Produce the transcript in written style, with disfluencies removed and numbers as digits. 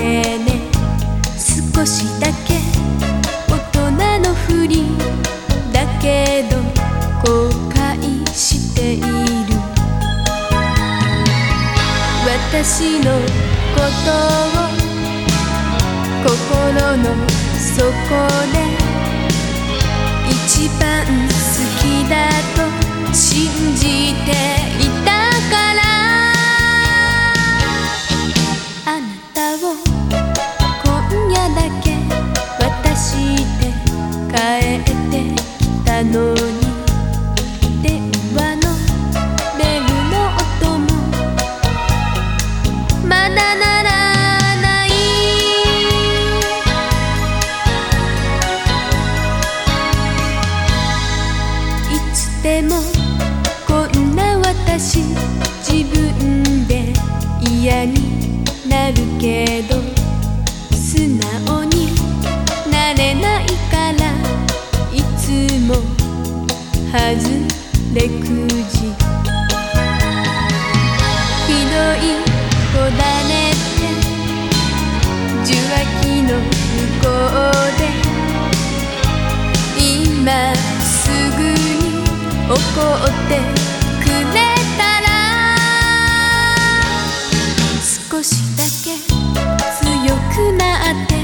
ねね少しだけ大人のふりだけど後悔している。私のことを心の底で一番好きだと信じていたから、あなたを今夜だけ渡して帰ってきたのに、電話のベルの音もまだ鳴らない。いつでもこんな私自分で嫌になるけど、素直になれないからいつも外れくじ。ひどい子だねって受話器の向こうで今すぐに怒ってくれたら、少しだけ強くなって